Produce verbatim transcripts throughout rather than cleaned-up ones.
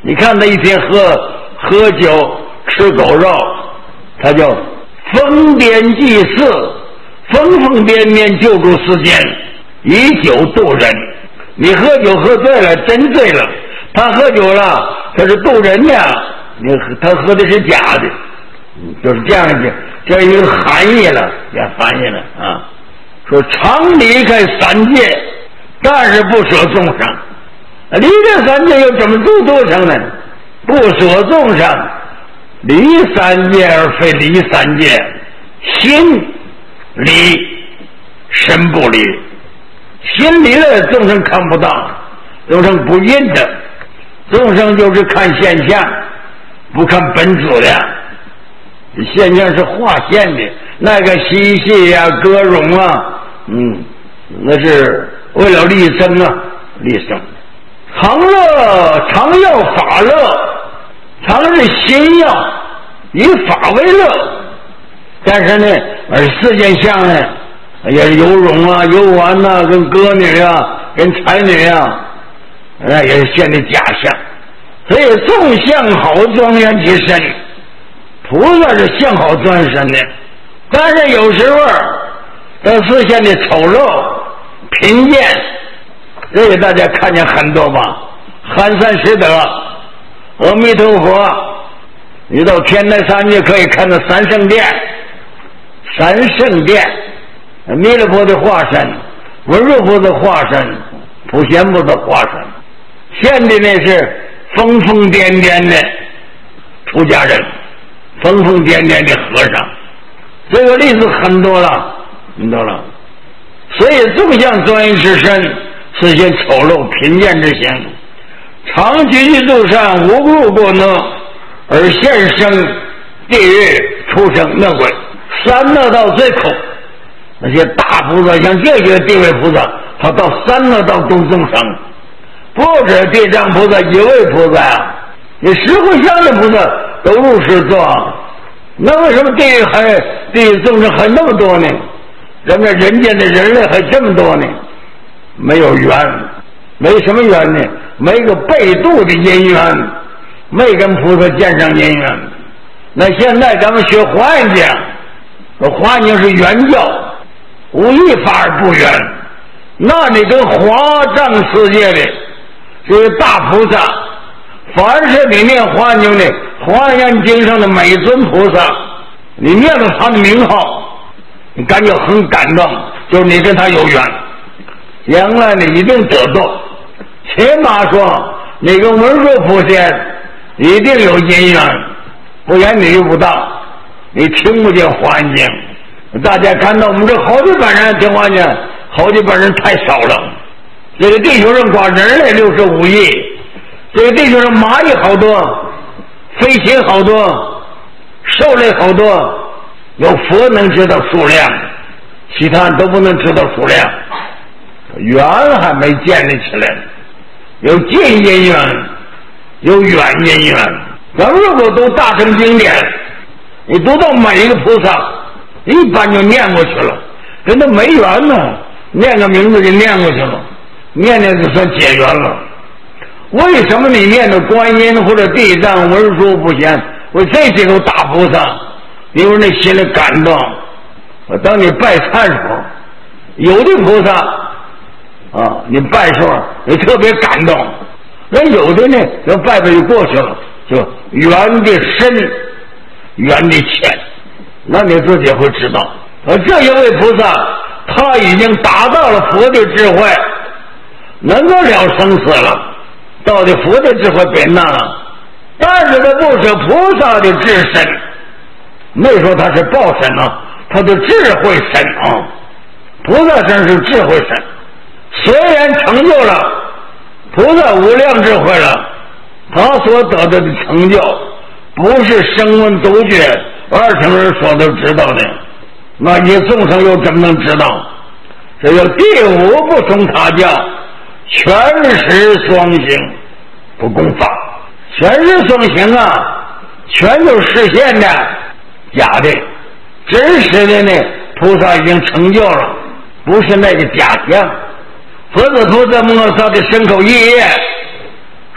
你看他一天喝喝酒吃狗肉，他就疯癫祭祀，疯疯癫癫救助世间，以酒度人。你喝酒喝醉了，真醉了，他喝酒了，他是渡人的，你他喝的是假的，就是这样的，这样一个含义了，也翻译了啊。说常离开三界，但是不舍众生。离开三界又怎么度众生呢？不舍众生，离三界而非离三界，心离，身不离。心离了，众生看不到，众生不认的，众生就是看现象，不看本质的。现象是化现的，那个嬉戏呀、歌咏啊，嗯，那是为了利生啊，利生。常乐常要法乐，常是心要以法为乐，但是呢，而世间相呢，也是游泳啊、游玩呐、啊，跟歌女啊、跟才女啊，那也是现的假象。所以众相好庄严其身，菩萨是相好庄严身的，但是有时候都是现的丑陋、贫贱。这个大家看见很多吧，寒山拾得，阿弥陀佛，你到天台山去可以看到三圣殿，三圣殿，弥勒佛的化身，文殊菩萨化身，普贤菩萨化身，现的那是疯疯癫癫的出家人，疯疯癫癫的和尚，这个例子很多了，很多了。所以众相庄严之身，是些丑陋贫贱之行，常居居路上无故过恶，而现生地狱、畜生、恶鬼，三恶道最苦。那些大菩萨，像这些地位菩萨，他到三恶道度众生，不止地藏菩萨一位菩萨呀，你十回向的菩萨都入世做，那为什么地狱还地狱众生还那么多呢？咱们人间的人类还这么多呢？没有缘，没什么缘呢？没个被度的因缘，没跟菩萨见上因缘。那现在咱们学华严经，华严经是圆教，无一法而不圆。那你跟华藏世界的这个大菩萨，凡是你念华严经的华严经上的每尊菩萨，你念了他的名号，你感觉很感动，就是你跟他有缘。将来你一定得到，起码说你跟文殊普贤一定有因缘，不然你遇不到，你听不见华严经。大家看到我们这好几百人听华严经，好几百人太少了。这个地球上光人类六十五亿，这个地球上蚂蚁好多，飞禽好多，兽类好多，有佛能知道数量，其他都不能知道数量。缘还没建立起来，有近因缘，有远因缘。咱们如果读大乘经典，你读到每一个菩萨，一般就念过去了，跟他没缘呢，念个名字就念过去了，念念就算解缘了。为什么你念的观音或者地藏、文殊、普贤，为这几个大菩萨，因为那心里感动。当你拜忏时候，有的菩萨啊，你拜时候你特别感动，那有的呢，就拜拜就过去了，就缘的深，缘的浅，那你自己会知道。而这一位菩萨，他已经达到了佛的智慧，能够了生死了。到底佛的智慧别那了，但是他不是菩萨的智身，没说他是报身啊，他的智慧身啊，菩萨身是智慧身。虽然成就了菩萨无量智慧了，他所得到的成就不是声闻独觉二乘人所都知道的，那些众生又怎么能知道？这叫第五不从他教，全实双行不共法。全实双行啊，全都实现的，假的。真实的呢，菩萨已经成就了，不是那个假象。佛子菩萨摩萨的身口意业，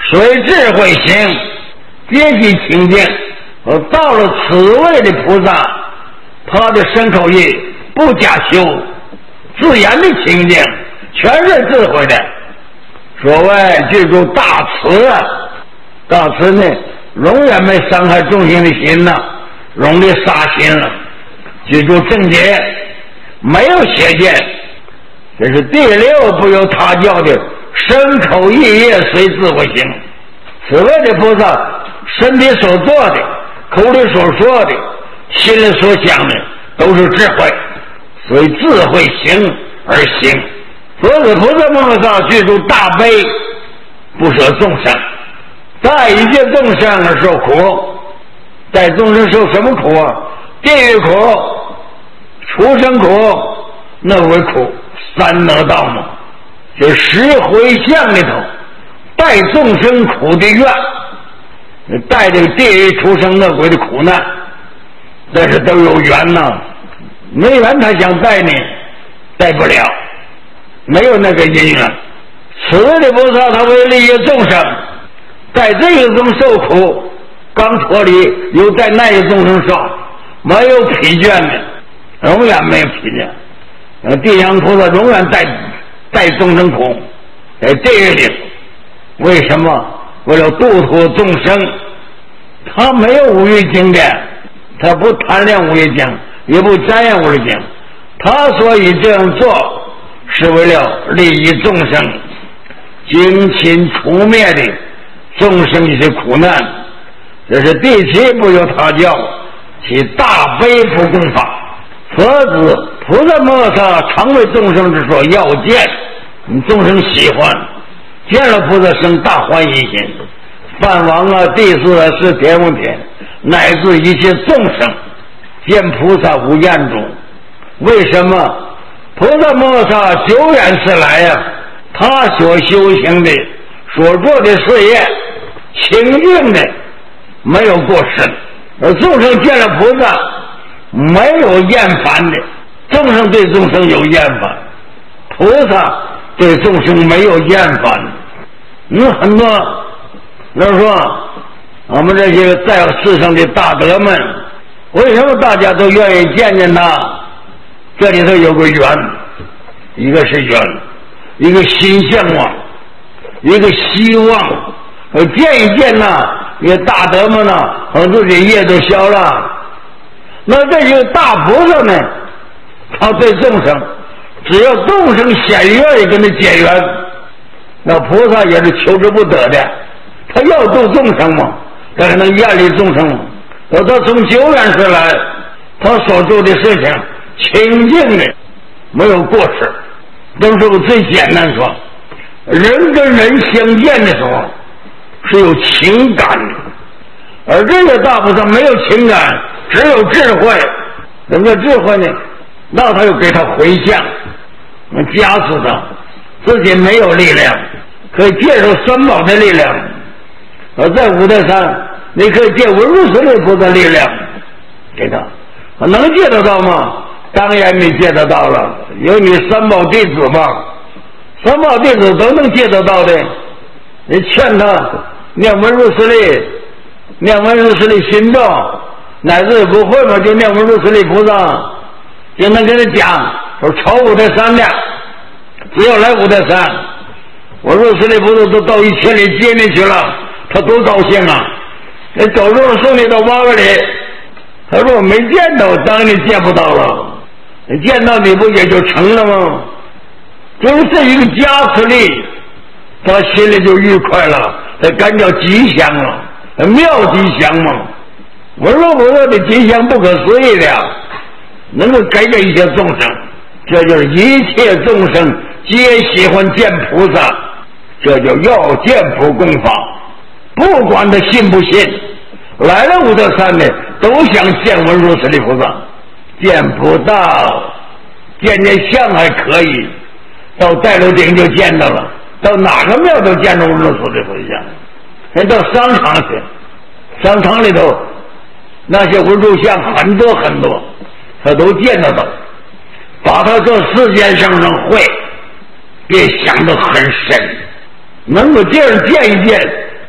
随智慧行，皆系清净。而到了此位的菩萨，他的身口意不假修，自然的清净，全是智慧的。所谓具足大慈啊，大慈呢，永远没伤害众生的心呐、啊，容易杀心了。具足正觉，没有邪见，这是第六不由他教的身口意业随智慧行。此位的菩萨，身体所做的，口里所说的，心里所想的，都是智慧，随智慧行而行。所以菩萨摩诃萨具足大悲，不舍众生，待一切众生而受苦。待众生受什么苦啊？地狱苦、畜生苦、那为苦，三恶道嘛。这十回向里头，待众生苦的愿，带这个地狱、畜生、恶鬼的苦难，但是都有缘呐、啊，没缘他想带你，带不了，没有那个因缘。此位的菩萨，他为利益众生，在这个中受苦，刚脱离，又在那个众生受，没有疲倦的，永远没有疲倦。呃，地藏菩萨永远带带众生苦，在这个里，为什么？为了度脱众生。他没有五欲经的，他不贪恋五欲经，也不沾染五欲经。他所以这样做，是为了利益众生，精勤除灭的众生一些苦难。这是第七不由他教，其大悲普供法。佛子菩萨摩诃萨常为众生之所要见，众生喜欢，见了菩萨生大欢喜心。梵王啊、地士啊、是天王天，乃至一切众生，见菩萨无厌中。为什么？菩萨摩诃萨久远次来呀、啊，他所修行的、所做的事业，清净的，没有过失。而众生见了菩萨，没有厌烦的。众生对众生有厌烦，菩萨对众生没有厌烦。嗯，很多人说，我们这些在世上的大德们，为什么大家都愿意见见他？这里头有个缘，一个是缘，一个心向往，一个希望。我见一见呐，也大德们呢，我自己业都消了。那这些大菩萨呢，他对众生，只要众生显愿意跟他结缘，那菩萨也是求之不得的。他要度众生嘛，他可能厌离众生嘛。而他从久远时来，他所做的事情清净的，没有过失。都是我最简单说，人跟人相见的时候是有情感的，而这个大菩萨没有情感，只有智慧。什么叫智慧呢？那他又给他回向，加持他，自己没有力量，可以借助三宝的力量。而在五台山，你可以借文殊师利菩萨力量给他，能借得到吗？当然你借得到了，有你三宝弟子嘛，三宝弟子都能借得到的。你劝他念文殊师利，念文殊师利心咒，乃至不会嘛，就念文殊师利菩萨，就能跟他讲说朝五台山的，只要来五台山，文殊师利菩萨都到一千里接你去了，他多高兴啊！你走路送你到八百里，他说我没见到，当然你见不到了，你见到你不也就成了吗？就是这一个加持力，他心里就愉快了，他感觉吉祥了，妙吉祥嘛。我说我说的吉祥不可思议的，能够改变一切众生，这就是一切众生皆喜欢见菩萨，这就要见普供法。不管他信不信，来了五台山的都想见文殊师利菩萨，见不到，见见像还可以，到戴楼顶就见到了，到哪个庙都见着文殊师利菩萨像。人到商场去，商场里头那些文殊像很多很多，他都见得到。把他这世间上的会别想得很深，能够这样见一见，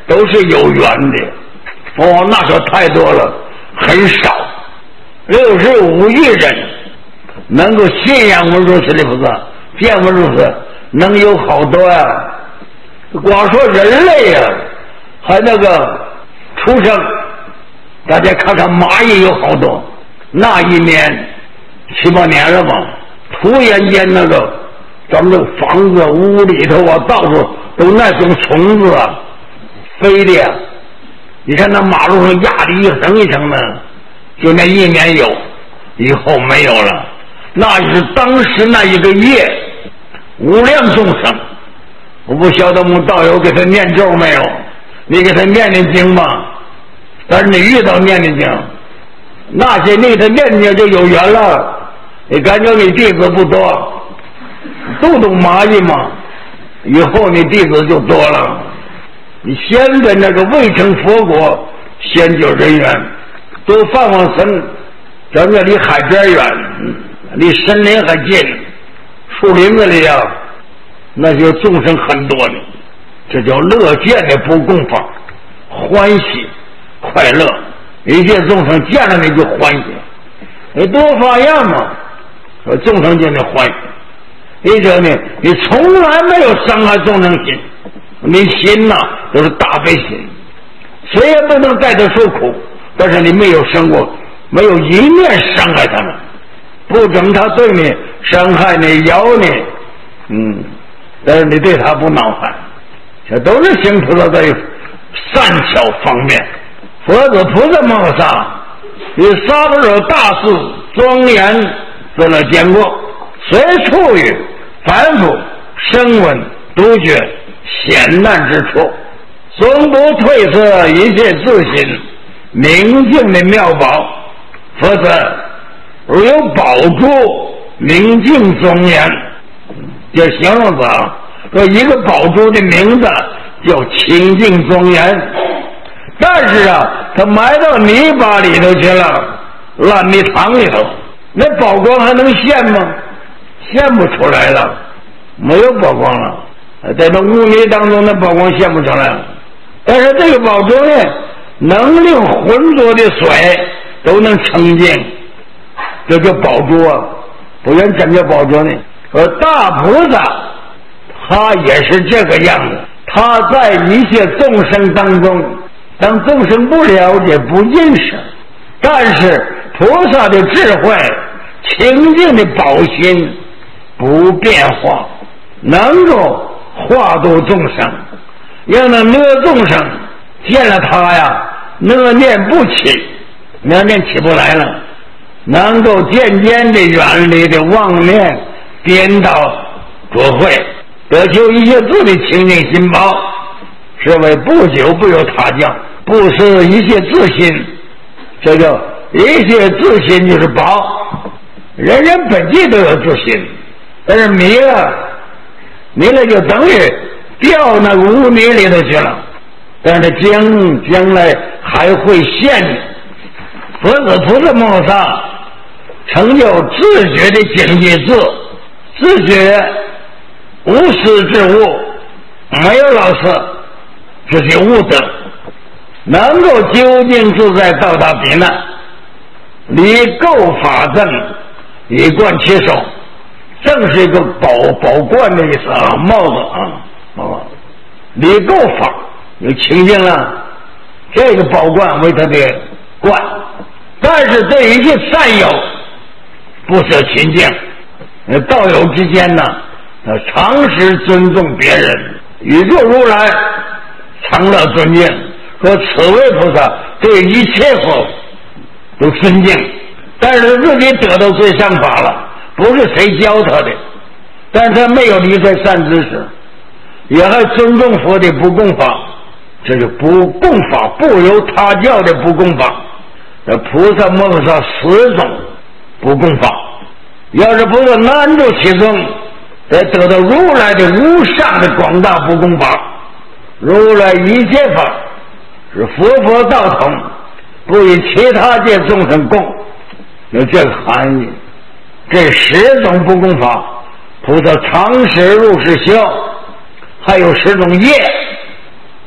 都是有缘的。哦，那可太多了，很少。六十五亿人能够信仰文殊师利菩萨，见文殊师，能有好多呀、啊。光说人类呀、啊，还那个畜生，大家看看蚂蚁有好多，那一年七八年了吧，突然间那个咱们这个房子屋里头啊，到处都那种虫子啊，飞的呀。你看那马路上压的一层一层的，就那一年有，以后没有了。那是当时那一个月无量众生。我不晓得我们道友给他念咒没有，你给他念念经吧。但是你遇到念念经，那些你给他念念就有缘了。你感觉你弟子不多，都懂蚂蚁嘛，以后你弟子就多了。你先跟那个未成佛国先救人缘，都放放生，咱这离海边远，离森林还近，树林子里啊，那些众生很多的，这叫乐见的不共法，欢喜快乐，一切众生见了你就欢喜，你多发愿嘛，说众生见你欢喜。你这呢，你从来没有伤害众生心，你心呐、啊、都是大悲心，虽然不能带他受苦，但是你没有生过，没有一面伤害他们，不整他对你伤害你咬你，嗯，但是你对他不恼恨，这都是行菩萨在善巧方面。佛子菩萨梦上与沙不者大事庄严做了见过，随处于凡夫声闻独觉险难之处，从不褪色一切自心明净的妙宝。佛子如有宝珠明净庄严，这形容词啊，说一个宝珠的名字叫清净庄严，但是啊，它埋到泥巴里头去了，烂泥塘里头，那宝光还能现吗？现不出来了，没有宝光了。在这污泥当中，那宝光现不出来了。但是这个宝珠呢，能令浑浊的水都能澄净，这叫宝珠啊。不然真叫宝珠呢。而大菩萨他也是这个样子，他在一切众生当中，当众生不了解不认识，但是菩萨的智慧清净的宝心不变化，能够化度众生，要能乐众生见了他呀，乐念不起，乐念起不来了，能够渐渐的远离的妄念颠倒浊秽，得求一切自的清净心宝，是为不久不有他教，不是一切自心，这叫一切自心就是宝，人人本际都有自心，但是迷了，迷了就等于掉那个污泥里头去了，但是将将来还会现佛子菩萨梦上成就自觉的境界智，自觉无师之物，没有老师，自己悟得，能够究竟自在到达彼岸，离垢法正，以贯其手，正是一个宝宝冠的意思啊，帽子啊，帽子，离垢法有清净了，这个宝冠为他的冠，但是对一切善友不舍亲近，道友之间呢，常时尊重别人，宇宙如来常乐尊敬，说此位菩萨对一切佛都尊敬，但是自己得到最上法了，不是谁教他的，但是他没有离开善知识，也还尊重佛的不共法，这是不共法，不由他教的不共法。这菩萨梦上十种不共法，要是菩萨难住其中，得得到如来的无上的广大不共法。如来一切法是佛佛道统，不与其他界众生共，有这个含义。这十种不共法，菩萨常时入世修，还有十种业，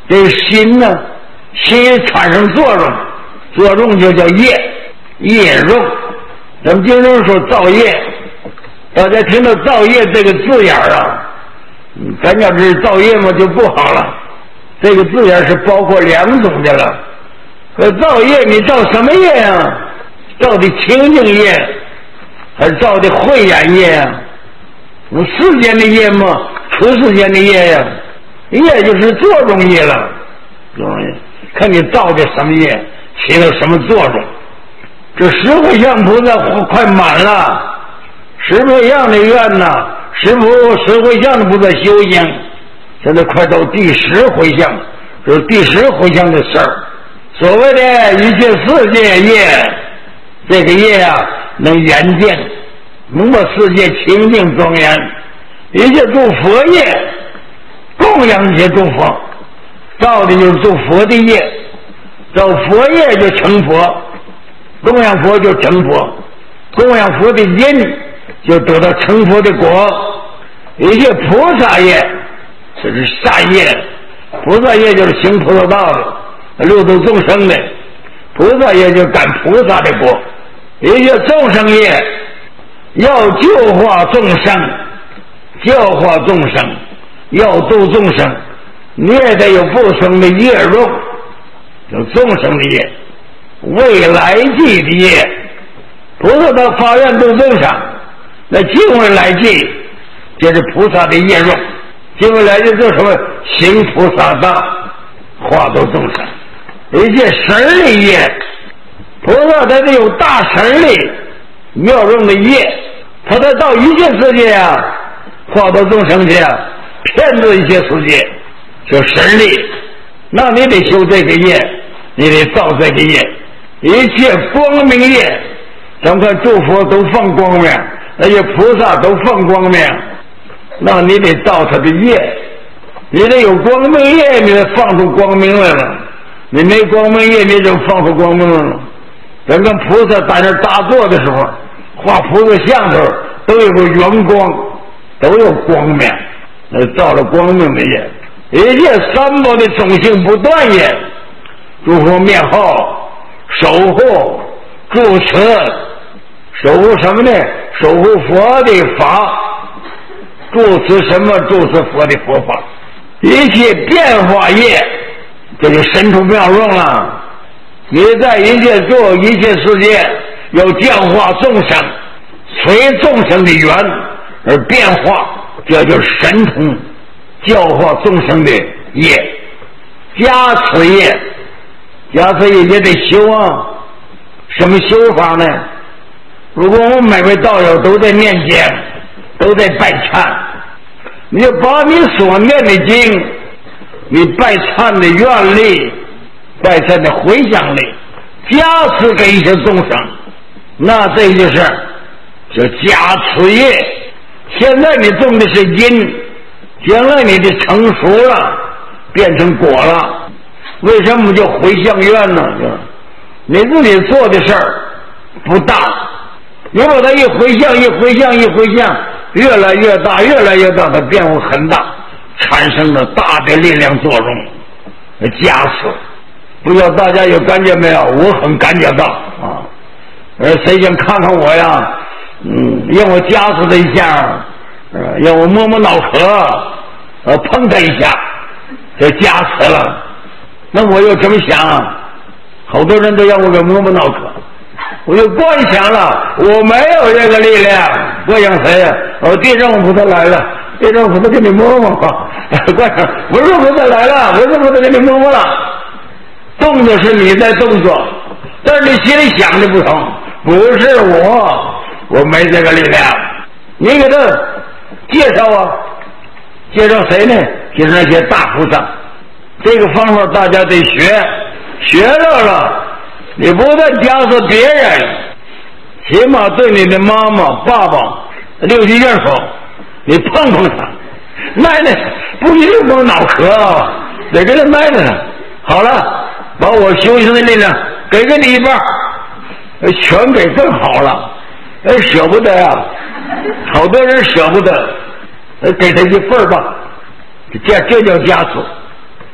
这心呢，心产生作用，作用就叫业，业用。咱们经常说造业，大家听到造业这个字眼啊，咱要是造业嘛就不好了。这个字眼是包括两种的了。可造业你造什么业啊？造的清净业，还是造的慧眼业啊？我世间的业吗？出世间的业呀、啊，业就是作用业了。作用业，看你造的什么业，起到什么作用。这十回向菩萨快满了，十回向的愿呐，十菩十回向的菩萨修行，现在快到第十回向，这是第十回向的事儿。所谓的一切世界业，这个业啊，能远见，能把世界清净庄严。一切做佛业，供养一切诸佛，造的就是做佛的业，造佛业就成佛。供养佛就成佛，供养佛的因就得到成佛的果。一切菩萨业，这是善业，菩萨业就是行菩萨道的，六度众生的菩萨业就感菩萨的果。一切众生业要救化众生，教化众生，要度众生，你也得有不生的业肉，有众生的业。未来际的业，菩萨到发愿度众生，那今未来际，这是菩萨的业用。今未来际做什么？行菩萨道，化度众生。一切神力业，菩萨他得有大神力妙用的业，他得到一切世界啊，化度众生去啊，骗度一切世界，就神力。那你得修这个业，你得造这个业。一切光明业，咱们看诸佛都放光明，那些菩萨都放光明，那你得造他的业，你得有光明业，你得放出光明来了。你没光明业，你就放出光明来了。咱跟菩萨在那打坐的时候，画菩萨像的时候，都有个圆光，都有光明，那造了光明的业。一切三宝的种性不断业，诸佛灭后。守护住持，守护什么呢？守护佛的法，住持什么？住持佛的佛法。一切变化业，这就神出妙用了。你在一切做一切世界，要教化众生，随众生的缘而变化，这就是神通教化众生的业，加持业。加持业也得修啊，什么修法呢？如果我们每位道友都在念经，都在拜忏，你就把你所念的经，你拜忏的愿力，拜忏的回向力，加持给一些众生，那这就是叫加持业。现在你种的是因，将来你的成熟了，变成果了。为什么叫回向愿呢？你自己做的事儿不大，你把它一回向一回向一回向，越来越大越来越大，它变化很大，产生了大的力量作用，加持。不知道大家有感觉没有？我很感觉到啊。呃，谁想看看我呀？嗯，让我加持他一下，呃，让我摸摸脑壳，呃，碰他一下，就加持了。那我又怎么想啊？好多人都让我给摸摸脑壳，我就观想了，我没有这个力量。观想谁呀、啊？我地藏菩萨来了，地藏菩萨给你摸摸吧。观想文殊菩萨来了，文殊菩萨给你摸摸了。动作是你在动作，但是你心里想的不同，不是我，我没这个力量。你给他介绍啊，介绍谁呢？介绍那些大菩萨。这个方法大家得学，学到了，你不但加持别人，起码对你的妈妈、爸爸、六七院手，你碰碰他，奶奶不一定摸脑壳啊，得给他奶奶。好了，把我修行的力量给给你一半，全给更好了，哎，舍不得啊，好多人舍不得，给他一份吧，这这叫加持。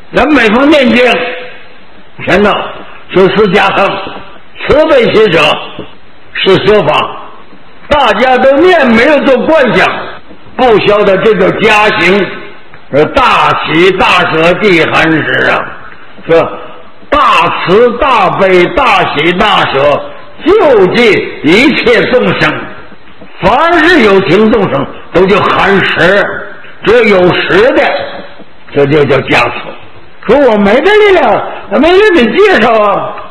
咱每逢念经，天哪，就释迦恒慈悲喜者是修法，大家都念，没有做观想，不晓得这个家行，是大喜大舍地寒时啊，是大慈大悲大喜大舍，救济一切众生。凡是有情众生，都叫寒食，只有有食的，这就叫加持。说我没这力量，没人给介绍啊。